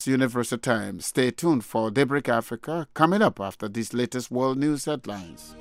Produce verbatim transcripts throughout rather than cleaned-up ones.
Universal Time. Stay tuned for Daybreak Africa coming up after these latest world news headlines.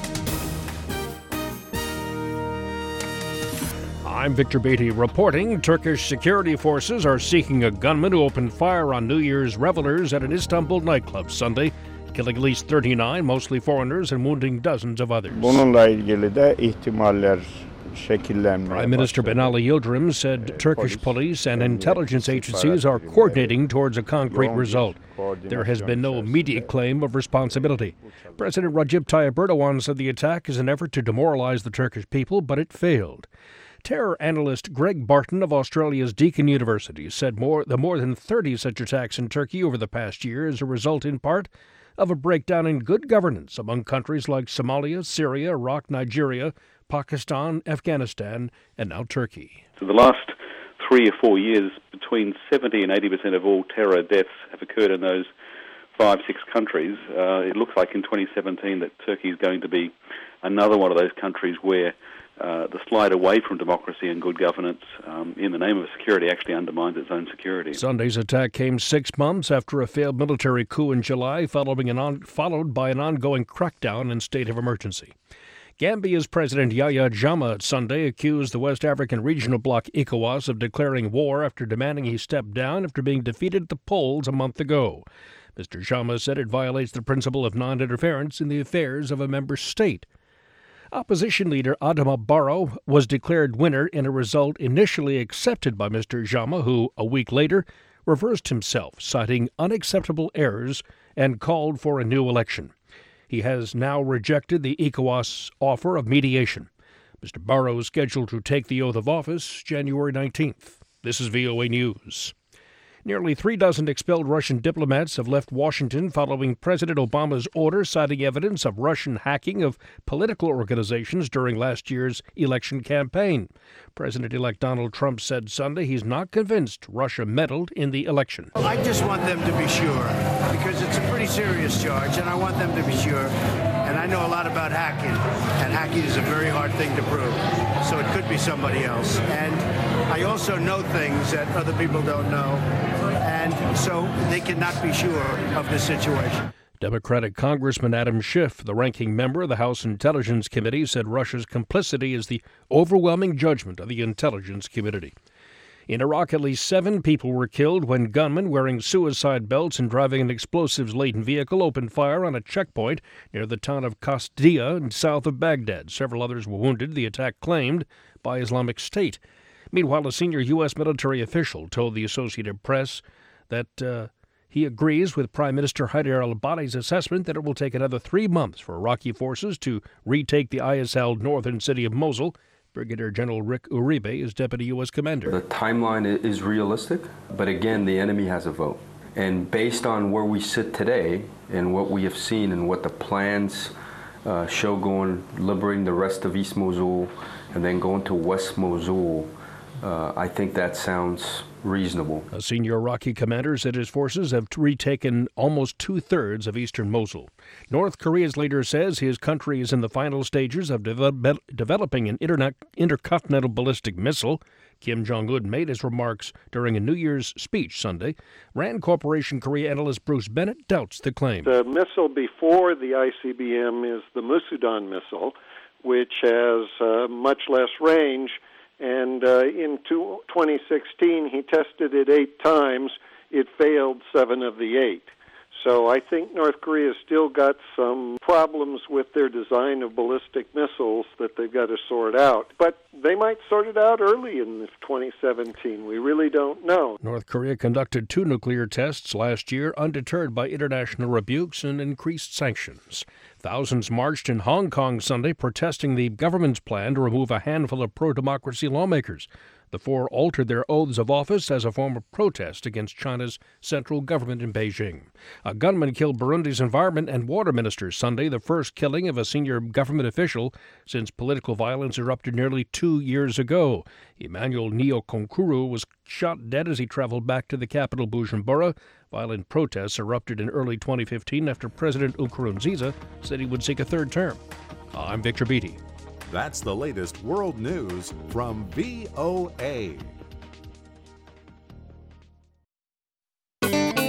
I'm Victor Beatty reporting Turkish security forces are seeking a gunman who opened fire on New Year's revelers at an Istanbul nightclub Sunday, killing at least thirty-nine, mostly foreigners, and wounding dozens of others. Bununla ilgili de ihtimaller şekillenmeye Prime Minister Binali Yildirim said Turkish police and intelligence agencies are coordinating towards a concrete result. There has been no immediate claim of responsibility. President Recep Tayyip Erdogan said the attack is an effort to demoralize the Turkish people, but it failed. Terror analyst Greg Barton of Australia's Deakin University said more the more than thirty such attacks in Turkey over the past year is a result in part of a breakdown in good governance among countries like Somalia, Syria, Iraq, Nigeria, Pakistan, Afghanistan, and now Turkey. So the last three or four years, between seventy and eighty percent of all terror deaths have occurred in those five, six countries. Uh, it looks like in twenty seventeen that Turkey is going to be another one of those countries where Uh, the slide away from democracy and good governance um, in the name of security actually undermines its own security. Sunday's attack came six months after a failed military coup in July, following an on, followed by an ongoing crackdown and state of emergency. Gambia's President Yahya Jammeh Sunday accused the West African regional bloc ECOWAS of declaring war after demanding he step down after being defeated at the polls a month ago. Mister Jammeh said it violates the principle of non-interference in the affairs of a member state. Opposition leader Adama Barrow was declared winner in a result initially accepted by Mister Jammeh, who, a week later, reversed himself, citing unacceptable errors and called for a new election. He has now rejected the ECOWAS offer of mediation. Mister Barrow is scheduled to take the oath of office January nineteenth. This is V O A News. Nearly three dozen expelled Russian diplomats have left Washington following President Obama's order citing evidence of Russian hacking of political organizations during last year's election campaign. President-elect Donald Trump said Sunday he's not convinced Russia meddled in the election. I just want them to be sure, because it's a pretty serious charge, and I want them to be sure. And I know a lot about hacking, and hacking is a very hard thing to prove. So it could be somebody else. And I also know things that other people don't know, and so they cannot be sure of the situation. Democratic Congressman Adam Schiff, the ranking member of the House Intelligence Committee, said Russia's complicity is the overwhelming judgment of the intelligence community. In Iraq, at least seven people were killed when gunmen wearing suicide belts and driving an explosives-laden vehicle opened fire on a checkpoint near the town of Qasdiya, south of Baghdad. Several others were wounded, the attack claimed by Islamic State. Meanwhile, a senior U S military official told the Associated Press that uh, he agrees with Prime Minister Haider al-Abadi's assessment that it will take another three months for Iraqi forces to retake the I S L northern city of Mosul. Brigadier General Rick Uribe is Deputy U S Commander. The timeline is realistic, but again, the enemy has a vote. And based on where we sit today and what we have seen and what the plans uh, show going, liberating the rest of East Mosul and then going to West Mosul, uh, I think that sounds reasonable. A senior Iraqi commander said his forces have retaken almost two-thirds of eastern Mosul. North Korea's leader says his country is in the final stages of de- developing an internet- intercontinental ballistic missile. Kim Jong-un made his remarks during a New Year's speech Sunday. Rand Corporation Korea analyst Bruce Bennett doubts the claim. The missile before the I C B M is the Musudan missile, which has uh, much less range. And uh, in two, twenty sixteen, he tested it eight times. It failed seven of the eight. So I think North Korea's still got some problems with their design of ballistic missiles that they've got to sort out. But they might sort it out early in twenty seventeen. We really don't know. North Korea conducted two nuclear tests last year, undeterred by international rebukes and increased sanctions. Thousands marched in Hong Kong Sunday protesting the government's plan to remove a handful of pro-democracy lawmakers. The four altered their oaths of office as a form of protest against China's central government in Beijing. A gunman killed Burundi's environment and water minister Sunday, the first killing of a senior government official since political violence erupted nearly two years ago. Emmanuel Niokonkuru was shot dead as he traveled back to the capital, Bujumbura. Violent protests erupted in early twenty fifteen after President Nkurunziza said he would seek a third term. I'm Victor Beatty. That's the latest world news from V O A.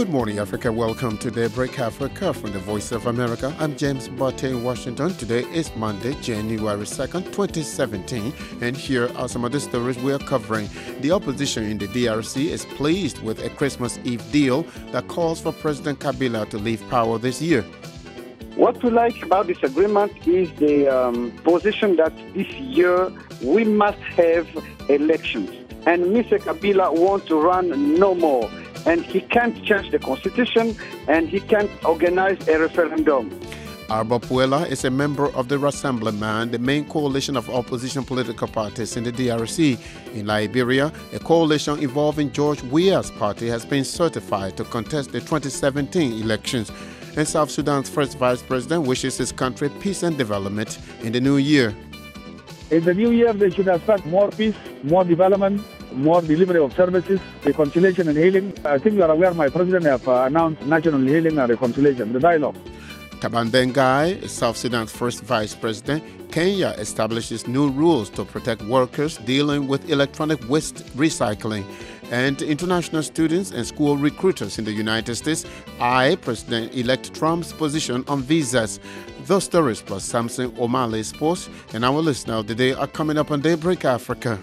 Good morning, Africa. Welcome to Daybreak Africa from the Voice of America. I'm James Botte in Washington. Today is Monday, January second, twenty seventeen. And here are some of the stories we are covering. The opposition in the D R C is pleased with a Christmas Eve deal that calls for President Kabila to leave power this year. What we like about this agreement is the um, position that this year we must have elections. And Mister Kabila wants to run no more. And he can't change the constitution, and he can't organize a referendum. Arba Puela is a member of the Rassemblement, the main coalition of opposition political parties in the D R C. In Liberia, a coalition involving George Weah's party has been certified to contest the twenty seventeen elections. And South Sudan's first vice president wishes his country peace and development in the new year. In the new year, they should expect more peace, more development, more delivery of services, reconciliation and healing. I think you are aware my president have uh, announced national healing and reconciliation, the dialogue. Taban Dengai is South Sudan's first vice president. Kenya establishes new rules to protect workers dealing with electronic waste recycling. And international students and school recruiters in the United States eye President-elect Trump's position on visas. Those stories plus Samson O'Malley's Sports and our listener of the day are coming up on Daybreak Africa.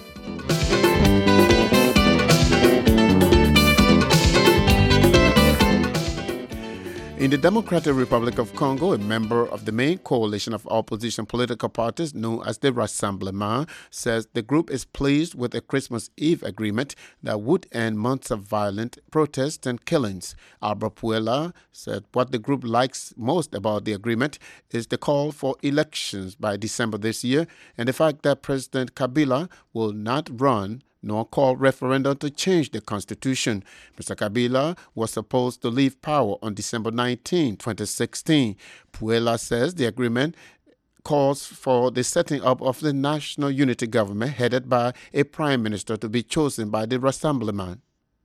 In the Democratic Republic of Congo, a member of the main coalition of opposition political parties known as the Rassemblement says the group is pleased with a Christmas Eve agreement that would end months of violent protests and killings. Arba Puela said what the group likes most about the agreement is the call for elections by December this year and the fact that President Kabila will not run nor call referendum to change the constitution. Mister Kabila was supposed to leave power on December nineteenth, twenty sixteen. Puela says the agreement calls for the setting up of the national unity government headed by a prime minister to be chosen by the Rassemblement.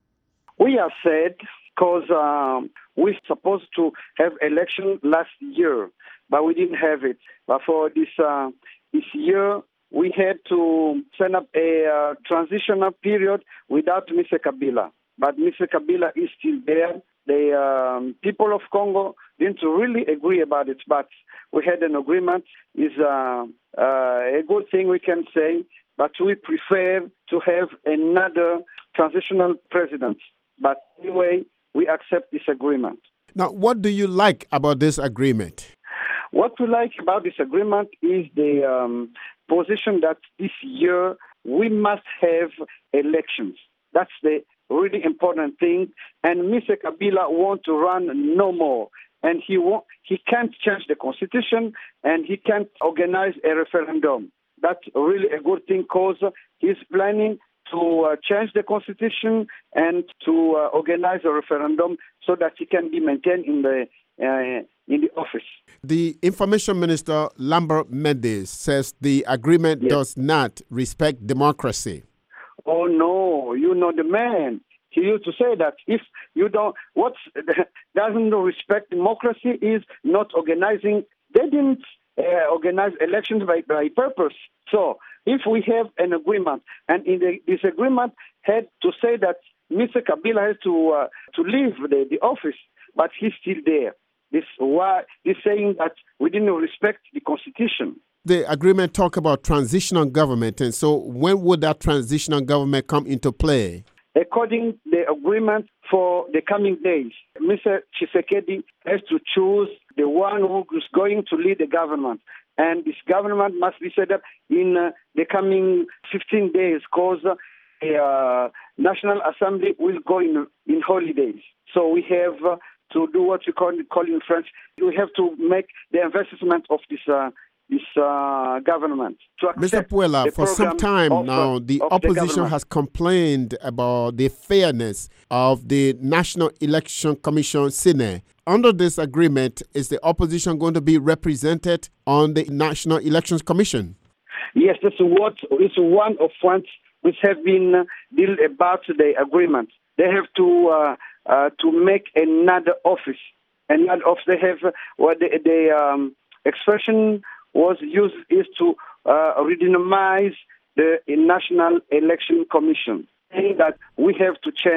We have said because um, we're supposed to have election last year, but we didn't have it. But for this uh, this year, we had to set up a uh, transitional period without Mister Kabila. But Mister Kabila is still there. The um, people of Congo didn't really agree about it, but we had an agreement. It's uh, uh, a good thing we can say, but we prefer to have another transitional president. But anyway, we accept this agreement. Now, what do you like about this agreement? What we like about this agreement is the um, position that this year we must have elections. That's the really important thing. And Mister Kabila wants to run no more. And he won't, he can't change the constitution and he can't organize a referendum. That's really a good thing because he's planning to uh, change the constitution and to uh, organize a referendum so that he can be maintained in the uh, in the office. The Information Minister, Lambert Mendes, says the agreement yes. does not respect democracy. Oh, no, you know the man. He used to say that if you don't, what doesn't respect democracy is not organizing. They didn't uh, organize elections by, by purpose. So if we have an agreement, and in the, this agreement had to say that Mister Kabila has to uh, to leave the, the office, but he's still there. This why he's saying that we didn't respect the constitution. The agreement talk about transitional government, and so when would that transitional government come into play? According to the agreement for the coming days, Mister Tshisekedi has to choose the one who is going to lead the government. And this government must be set up in uh, the coming fifteen days because uh, the uh, National Assembly will go in, in holidays. So we have uh, to do what we call, call in French. We have to make the investment of this uh, this uh, government. Mister Puela, for some time of, now, the opposition the has complained about the fairness of the National Election Commission, S I N E. Under this agreement, is the opposition going to be represented on the National Elections Commission? Yes, that's what is one of what which have been uh, deal about the agreement. They have to uh, uh, to make another office. Another office. They have uh, what the, the um, expression was used is to uh, redynamize the National Election Commission, saying that we have to change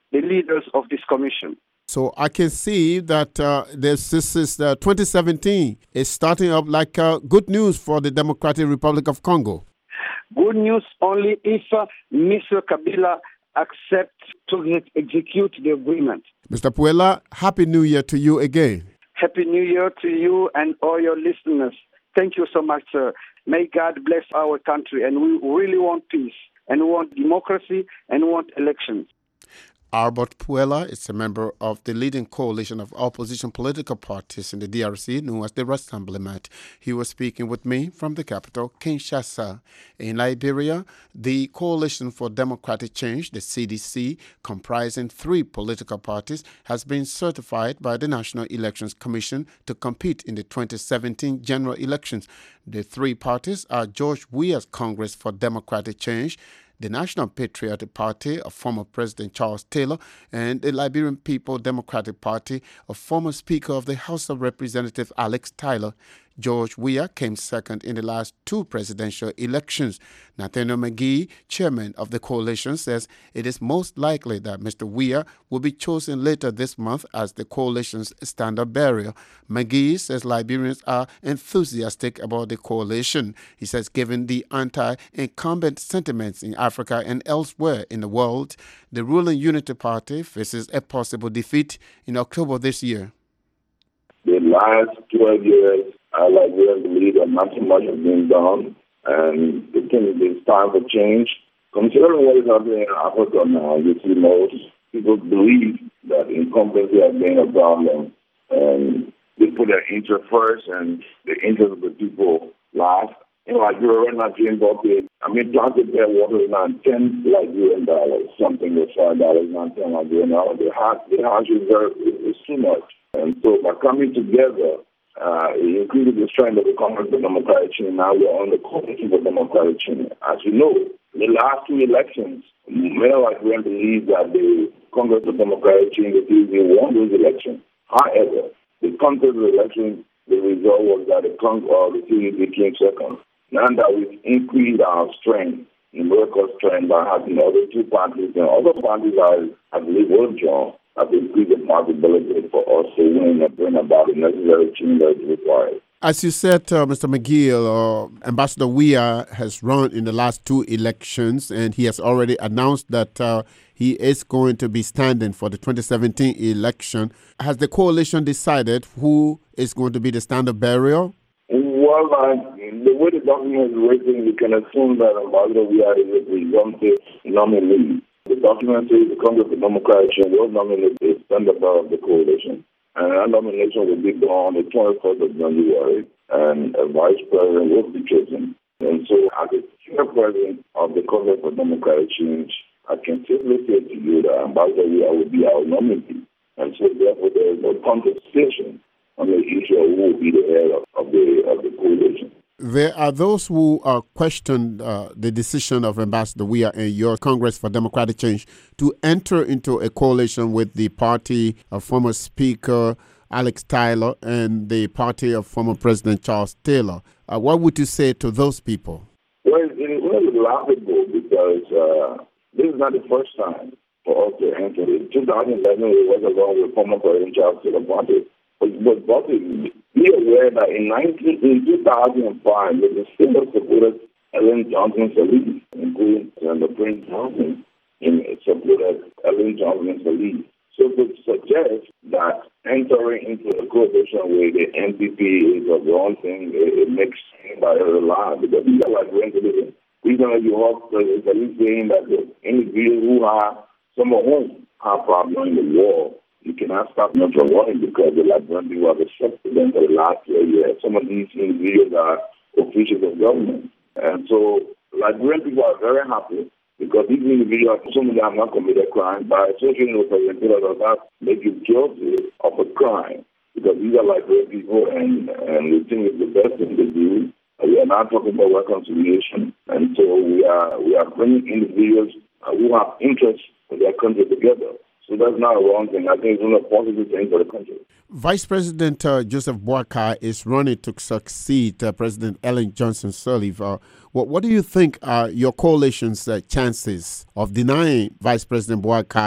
the leaders of this commission. So I can see that uh, this, this is uh, twenty seventeen is starting up like uh, good news for the Democratic Republic of Congo. Good news only if uh, Mister Kabila accepts to ex- execute the agreement. Mister Puela, Happy New Year to you again. Happy New Year to you and all your listeners. Thank you so much, sir. May God bless our country, and we really want peace, and we want democracy, and we want elections. Albert Puela is a member of the leading coalition of opposition political parties in the D R C, known as the Rassemblement. He was speaking with me from the capital, Kinshasa. In Liberia, the Coalition for Democratic Change, the C D C, comprising three political parties, has been certified by the National Elections Commission to compete in the twenty seventeen general elections. The three parties are George Weah's Congress for Democratic Change, the National Patriotic Party of former President Charles Taylor, and the Liberian People Democratic Party of former Speaker of the House of Representatives Alex Tyler. George Weah came second in the last two presidential elections. Nathaniel McGee, chairman of the coalition, says it is most likely that Mister Weah will be chosen later this month as the coalition's standard bearer. McGee says Liberians are enthusiastic about the coalition. He says given the anti-incumbent sentiments in Africa and elsewhere in the world, the ruling Unity Party faces a possible defeat in October this year. The last twelve years, I like to believe that not too much has been done, and I think it's time for change. Considering what is happening in Africa now, you see most people believe that incumbency has been a problem, and they put their interest first and the interest of the people last. You know, like you're right now, Zimbabwe, I mean, planted their water is now ten Liberian dollars, something with five dollars, not ten Liberian dollars. The house, the house reserve is, is too much. And so by coming together, uh, it increases the strength of the Congress for Democratic Change. Now we're on the Coalition for Democratic Change. As you know, in the last two elections, many Liberians believe that the Congress for Democratic Change won those elections. However, the contest of the election, the result was that the Congress or the C D C came second. Now that we've increased our strength, numerical strength by having other two parties, and other parties are, I believe, withdrawn, have increased the possibility for us to win and bring about the necessary change that is required. As you said, uh, Mister McGill, uh, Ambassador Weah has run in the last two elections, and he has already announced that uh, he is going to be standing for the twenty seventeen election. Has the coalition decided who is going to be the standard bearer? Well, uh, the way the document is written, you can assume that Ambassador Weah is a presumptive nominee. The document says the Congress for Democratic Change will nominate the standard bearer of the coalition. And that nomination will be done on the twenty-first of January, and a vice president will be chosen. And so, as the chairperson of the Congress for Democratic Change, I can safely say to you that Ambassador Weah will be our nominee. And so, therefore, there is no contestation on the issue of who will be the head of, of, the, of the coalition. There are those who uh, questioned uh, the decision of Ambassador Weah and your Congress for Democratic Change to enter into a coalition with the party of former Speaker Alex Tyler and the party of former President Charles Taylor. Uh, what would you say to those people? Well, it's really laughable because uh, this is not the first time for us to enter. In two thousand eleven, we went along with former President Charles Taylor party. But, but, but be aware that in, nineteen, in two thousand five, the similar supported Ellen Johnson Sirleaf, including Senator Prince Johnson, in supported Ellen Johnson Sirleaf. So to suggest that entering into a coalition with the N P P is a wrong thing, it, it makes anybody lie, because these are like rental. We're going to be off Sirleaf saying that the individuals who are, some of whom are probably in the war, you cannot stop them from running because the Liberian people have accepted them for the last year. Some of these individuals are officials of government. And so Liberian people are very happy because these individuals, some of them have not committed crime. By associating with President Taylor does not make you guilty of a crime because these are Liberian people, and, and we think it's the best thing to do. We are not talking about reconciliation. And so we are, we are bringing individuals who have interests in their country together. So that's not a wrong thing. I think it's only a positive thing for the country. Vice President uh, Joseph Boakai is running to succeed uh, President Ellen Johnson Sirleaf. Uh, what, what do you think are your coalition's uh, chances of denying Vice President Boakai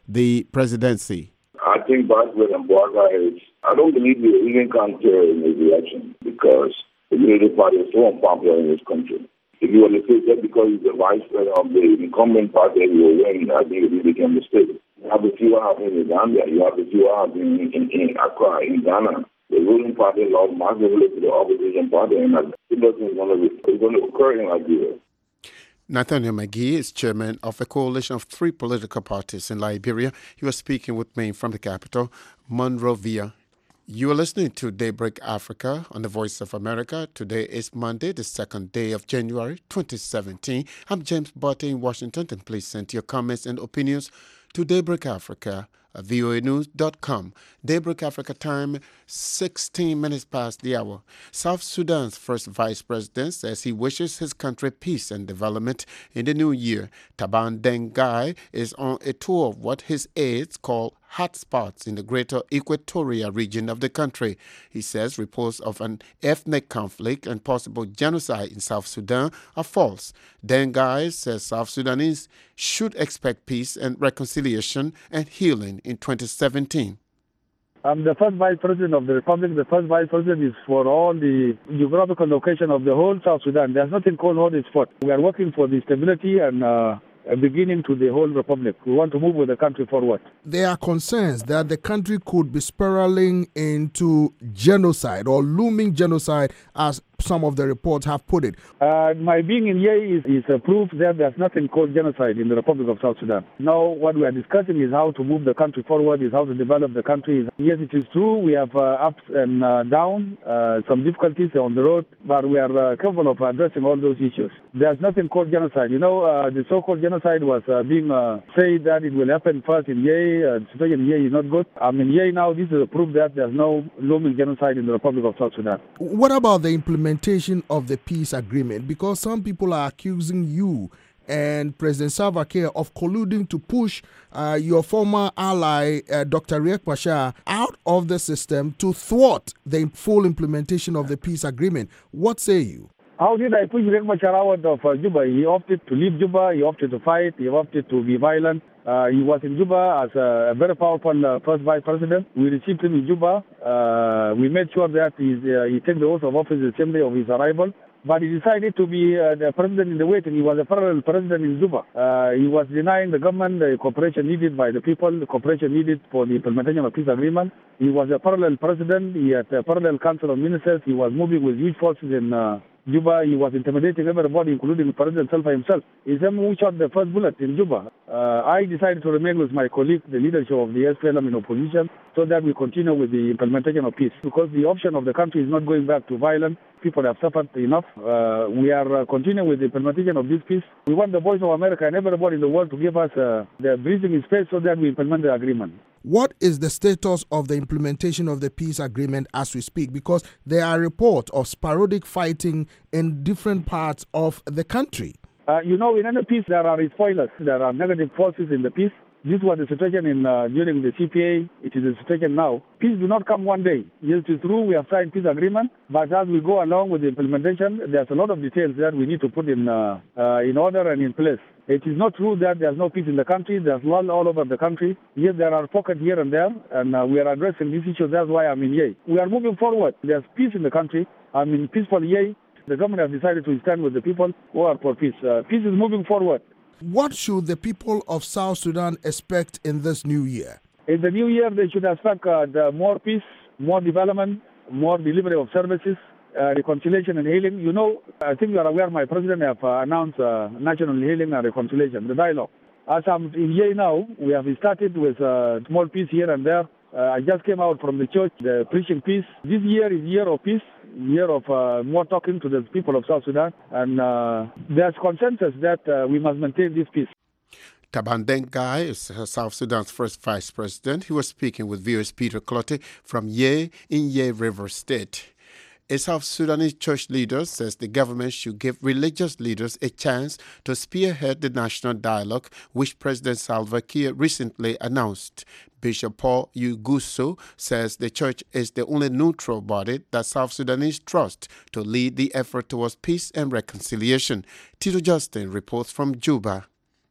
the presidency? I think Vice President Bouaga is, I don't believe he even can carry in his election because the Unity Party is so unpopular in this country. If you were to say that because he's the vice president of the incumbent party, he will win, I think it will become a mistake. You have to see what happened in Zambia. You have to see what happened in, in, in Accra, in Ghana. The ruling party lost massively to the opposition party, and it doesn't going to, it's going to occur in Liberia. Nathaniel McGee is chairman of a coalition of three political parties in Liberia. He was speaking with me from the capital, Monrovia. You are listening to Daybreak Africa on the Voice of America. Today is Monday, the second day of January, twenty seventeen. I'm James Botte in Washington, and please send your comments and opinions to Daybreak Africa at V O A news dot com. Daybreak Africa time, sixteen minutes past the hour. South Sudan's first vice president says he wishes his country peace and development in the new year. Taban Deng Gai is on a tour of what his aides call hotspots in the greater Equatoria region of the country. He says reports of an ethnic conflict and possible genocide in South Sudan are false. Deng Gai says South Sudanese should expect peace and reconciliation and healing in twenty seventeen. I'm the first vice president of the republic. The first vice president is for all the geographical location of the whole South Sudan. There's nothing called hot spot. We are working for the stability and uh, a beginning to the whole republic. We want to move with the country forward. There are concerns that the country could be spiraling into genocide or looming genocide, as some of the reports have put it. Uh, my being in Yei is, is a proof that there's nothing called genocide in the Republic of South Sudan. Now, what we are discussing is how to move the country forward, is how to develop the country. Yes, it is true, we have uh, ups and uh, downs, uh, some difficulties on the road, but we are uh, capable of addressing all those issues. There's nothing called genocide. You know, uh, the so-called genocide was uh, being uh, said that it will happen first in Yei. Uh, the situation in Yei is not good. I mean, Yei now, this is a proof that there's no looming genocide in the Republic of South Sudan. What about the implementation of the peace agreement? Because some people are accusing you and President Salva Kiir of colluding to push uh, your former ally, uh, Doctor Riek Machar, out of the system to thwart the full implementation of the peace agreement. What say you? How did I push Riek Machar out of uh, Juba? He opted to leave Juba, he opted to fight, he opted to be violent. Uh, he was in Juba as a, a very powerful uh, first vice president. We received him in Juba. Uh, we made sure that he's, uh, he took the oath of office the same day of his arrival. But he decided to be uh, the president in the waiting. He was a parallel president in Juba. Uh, he was denying the government the cooperation needed by the people, the cooperation needed for the implementation of peace agreement. He was a parallel president. He had a parallel council of ministers. He was moving with huge forces in uh, Juba. He was intimidating everybody, including President Salva himself. He's the one who shot the first bullet in Juba. Uh, I decided to remain with my colleague, the leadership of the S P L M in opposition, so that we continue with the implementation of peace. Because the option of the country is not going back to violence. People have suffered enough. Uh, we are uh, continuing with the implementation of this peace. We want the Voice of America and everybody in the world to give us uh, the breathing space so that we implement the agreement. What is the status of the implementation of the peace agreement as we speak? Because there are reports of sporadic fighting in different parts of the country. Uh, you know, in any peace, there are spoilers. There are negative forces in the peace. This was the situation in uh, during the C P A. It is the situation now. Peace do not come one day. Yes, it is true, we have signed peace agreement, but as we go along with the implementation, there's a lot of details that we need to put in uh, uh, in order and in place. It is not true that there's no peace in the country. There's lull all over the country. Yes, there are pockets here and there, and uh, we are addressing these issues. That's why I'm in Yei. We are moving forward. There's peace in the country. I'm in peaceful Yei. The government has decided to stand with the people who are for peace. Uh, peace is moving forward. What should the people of South Sudan expect in this new year? In the new year, they should expect uh, the more peace, more development, more delivery of services, uh, reconciliation and healing. You know, I think you are aware my president have uh, announced uh, national healing and reconciliation, the dialogue. As I'm in Yei now, we have started with uh, small peace here and there. Uh, I just came out from the church, the preaching peace. This year is year of peace, year of uh, more talking to the people of South Sudan, and uh, there's consensus that uh, we must maintain this peace. Taban Deng Gai is South Sudan's first vice president. He was speaking with V O A's Peter Clottey from Yei in Yei River State. A South Sudanese church leader says the government should give religious leaders a chance to spearhead the national dialogue, which President Salva Kiir recently announced. Bishop Paul Yuguso says the church is the only neutral body that South Sudanese trust to lead the effort towards peace and reconciliation. Tito Justin reports from Juba.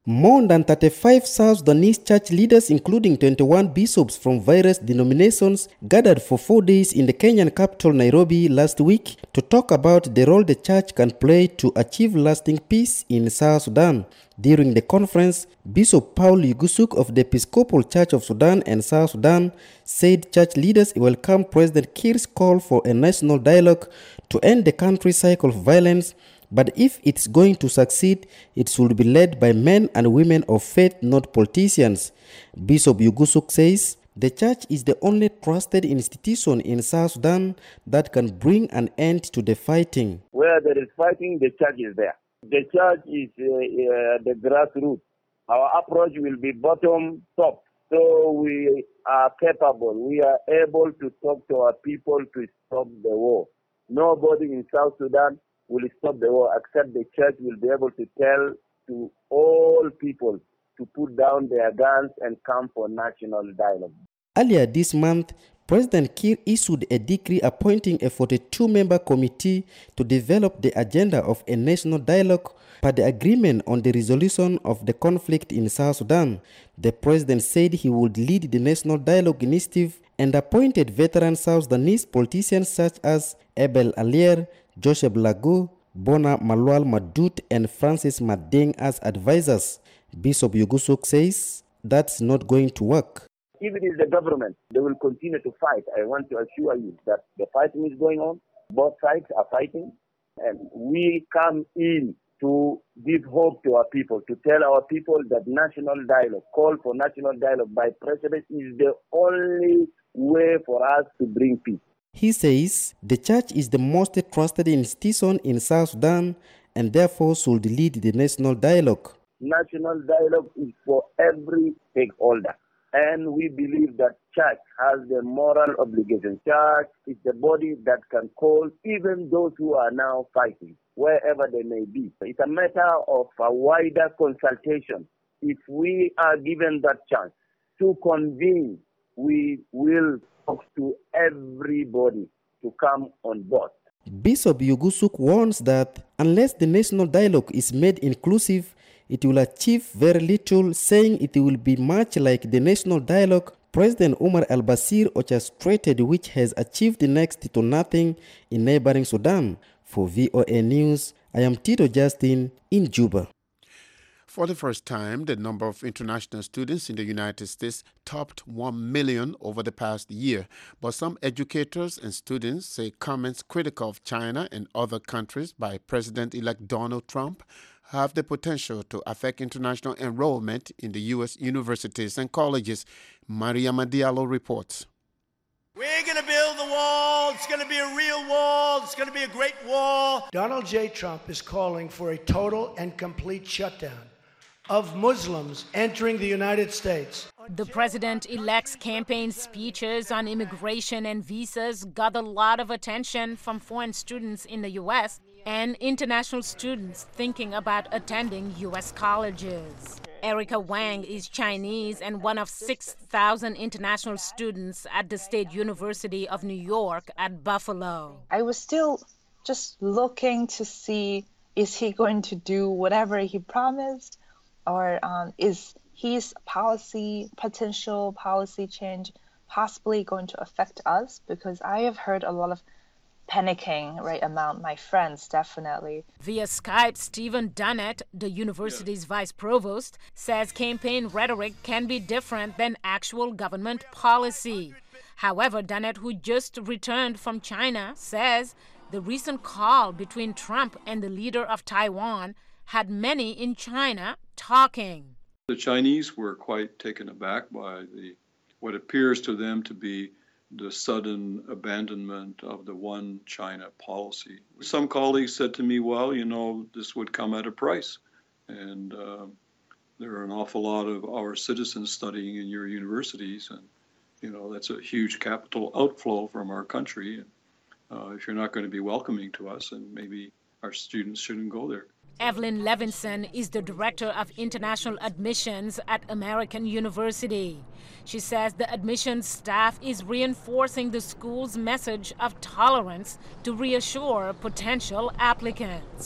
More than thirty-five South Sudanese church leaders, including twenty-one bishops from various denominations, gathered for four days in the Kenyan capital Nairobi last week to talk about the role the church can play to achieve lasting peace in South Sudan. During the conference, Bishop Paul Yugusuk of the Episcopal Church of Sudan and South Sudan said church leaders welcomed President Kiir's call for a national dialogue to end the country's cycle of violence. But if it's going to succeed, it should be led by men and women of faith, not politicians. Bishop Yugusuk says the church is the only trusted institution in South Sudan that can bring an end to the fighting. Where there is fighting, the church is there. The church is uh, uh, the grassroots. Our approach will be bottom top. So we are capable, we are able to talk to our people to stop the war. Nobody in South Sudan will stop the war, except the church will be able to tell to all people to put down their guns and come for national dialogue. Earlier this month, President Kiir issued a decree appointing a forty-two member committee to develop the agenda of a national dialogue per the agreement on the resolution of the conflict in South Sudan. The president said he would lead the national dialogue initiative and appointed veteran South Sudanese politicians such as Abel Alier, Joseph Lagu, Bona Malwal Madut, and Francis Madeng as advisors. Bishop Yugusuk says that's not going to work. If it is the government, they will continue to fight. I want to assure you that the fighting is going on. Both sides are fighting. And we come in to give hope to our people, to tell our people that national dialogue, call for national dialogue by president is the only way for us to bring peace. He says the church is the most trusted institution in South Sudan and therefore should lead the national dialogue. National dialogue is for every stakeholder. And we believe that church has the moral obligation. Church is the body that can call even those who are now fighting, wherever they may be. It's a matter of a wider consultation. If we are given that chance to convene, we will talk to everybody to come on board. Bishop Yugusuk warns that unless the national dialogue is made inclusive, it will achieve very little, saying it will be much like the national dialogue President Omar al-Bashir orchestrated, which has achieved next to nothing in neighboring Sudan. For V O A News, I am Tito Justin in Juba. For the first time, the number of international students in the United States topped one million over the past year. But some educators and students say comments critical of China and other countries by President-elect Donald Trump have the potential to affect international enrollment in the U S universities and colleges. Maria Madiallo reports. We're going to build the wall. It's going to be a real wall. It's going to be a great wall. Donald J. Trump is calling for a total and complete shutdown of Muslims entering the United States. The president-elect's campaign speeches on immigration and visas got a lot of attention from foreign students in the U S and international students thinking about attending U S colleges. Erica Wang is Chinese and one of six thousand international students at the State University of New York at Buffalo. I was still just looking to see, is he going to do whatever he promised? Or um, is his policy, potential policy change, possibly going to affect us? Because I have heard a lot of panicking right among my friends, definitely. Via Skype, Stephen Dunnett, the university's vice provost, says campaign rhetoric can be different than actual government policy. However, Dunnett, who just returned from China, says the recent call between Trump and the leader of Taiwan had many in China talking. The Chinese were quite taken aback by the what appears to them to be the sudden abandonment of the one China policy. Some colleagues said to me, well, you know, this would come at a price. And uh, there are an awful lot of our citizens studying in your universities. And, you know, that's a huge capital outflow from our country. And uh, if you're not going to be welcoming to us, then maybe our students shouldn't go there. Evelyn Levinson is the director of international admissions at American University. She says the admissions staff is reinforcing the school's message of tolerance to reassure potential applicants.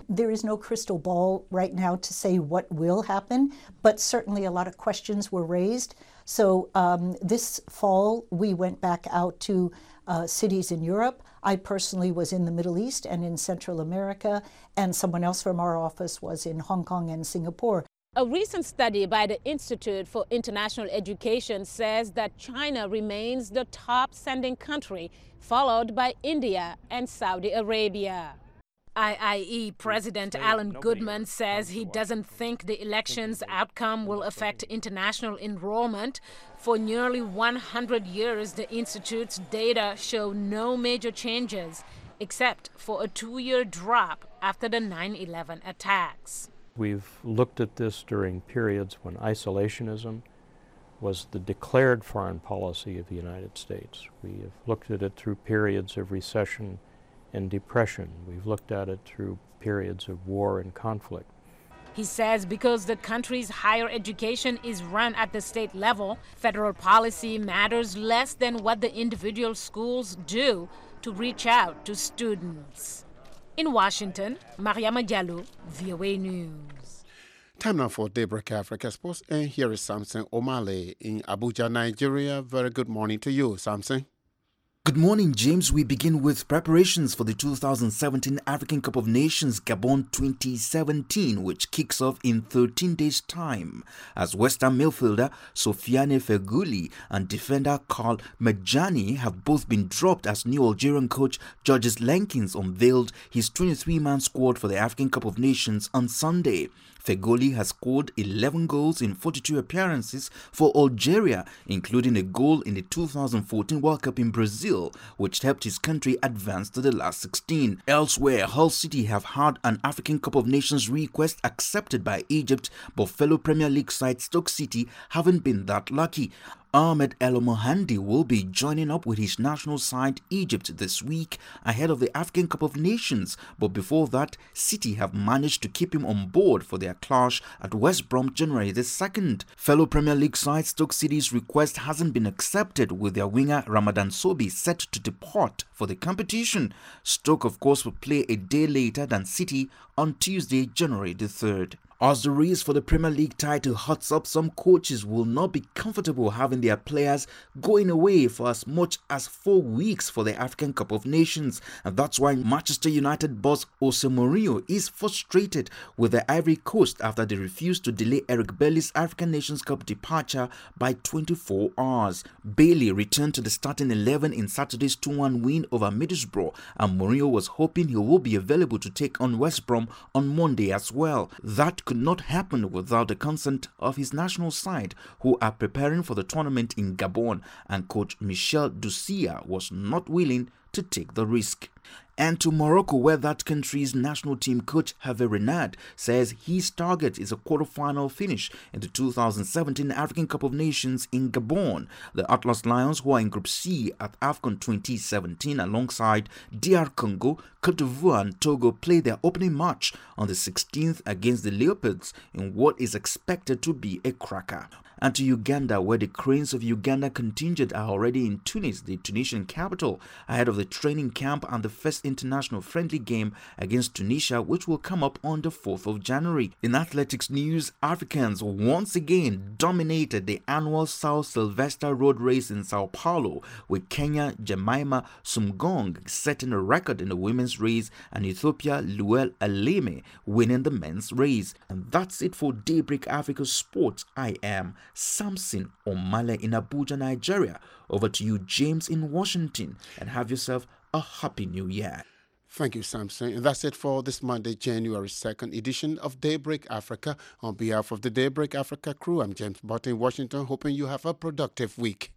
there is no crystal ball right now to say what will happen, but certainly a lot of questions were raised. So um, this fall, we went back out to uh, cities in Europe. I personally was in the Middle East and in Central America, and someone else from our office was in Hong Kong and Singapore. A recent study by the Institute for International Education says that China remains the top sending country, followed by India and Saudi Arabia. I I E President Alan Goodman says he doesn't think the election's outcome will affect international enrollment. For nearly one hundred years, the Institute's data show no major changes, except for a two-year drop after the nine eleven attacks. We've looked at this during periods when isolationism was the declared foreign policy of the United States. We have looked at it through periods of recession and depression. We've looked at it through periods of war and conflict. He says because the country's higher education is run at the state level, federal policy matters less than what the individual schools do to reach out to students. In Washington, Mariama Diallo, V O A News. Time now for Daybreak Africa Sports, and here is Samson Omale in Abuja, Nigeria. Very good morning to you, Samson. Good morning, James. We begin with preparations for the two thousand seventeen African Cup of Nations Gabon twenty seventeen, which kicks off in thirteen days' time, as West Ham midfielder Sofiane Feghouli and defender Karl Medjani have both been dropped as new Algerian coach Georges Lenkins unveiled his twenty-three man squad for the African Cup of Nations on Sunday. Feghouli has scored eleven goals in forty-two appearances for Algeria, including a goal in the two thousand fourteen World Cup in Brazil, which helped his country advance to the last sixteen. Elsewhere, Hull City have had an African Cup of Nations request accepted by Egypt, but fellow Premier League side Stoke City haven't been that lucky. Ahmed El Mohandi will be joining up with his national side Egypt this week ahead of the African Cup of Nations, but before that, City have managed to keep him on board for their clash at West Brom January the second. Fellow Premier League side Stoke City's request hasn't been accepted, with their winger Ramadan Sobi set to depart for the competition. Stoke, of course, will play a day later than City on Tuesday, January the third. As the race for the Premier League title hots up, some coaches will not be comfortable having their players going away for as much as four weeks for the African Cup of Nations. And that's why Manchester United boss Jose Mourinho is frustrated with the Ivory Coast after they refused to delay Eric Bailly's African Nations Cup departure by twenty-four hours. Bailey returned to the starting eleven in Saturday's two one win over Middlesbrough, and Mourinho was hoping he will be available to take on West Brom on Monday as well. That could not happen without the consent of his national side, who are preparing for the tournament in Gabon, and coach Michel Doucia was not willing to take the risk. And to Morocco, where that country's national team coach Hervé Renard says his target is a quarter-final finish in the two thousand seventeen African Cup of Nations in Gabon. The Atlas Lions, who are in Group C at AFCON twenty seventeen alongside D R Congo, Cote d'Ivoire and Togo, play their opening match on the sixteenth against the Leopards in what is expected to be a cracker. And to Uganda, where the Cranes of Uganda contingent are already in Tunis, the Tunisian capital, ahead of the training camp and the first international friendly game against Tunisia, which will come up on the fourth of January. In athletics news, Africans once again dominated the annual South Sylvester Road Race in Sao Paulo, with Kenya Jemima Sumgong setting a record in the women's race and Ethiopia Luel Aleme winning the men's race. And that's it for Daybreak Africa Sports. I am Samson Omale in Abuja, Nigeria. Over to you, James, in Washington, and have yourself a happy new year. Thank you, Samson. And that's it for this Monday, January second edition of Daybreak Africa. On behalf of the Daybreak Africa crew, I'm James Barton in Washington, hoping you have a productive week.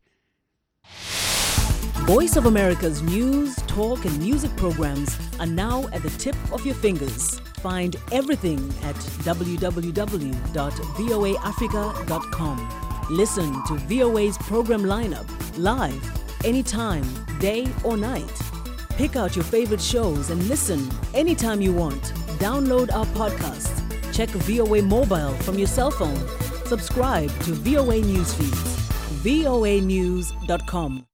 Voice of America's news, talk, and music programs are now at the tip of your fingers. Find everything at w w w dot voa africa dot com. Listen to V O A's program lineup live, anytime, day or night. Pick out your favorite shows and listen anytime you want. Download our podcasts. Check V O A Mobile from your cell phone. Subscribe to V O A News Feeds. voa news dot com.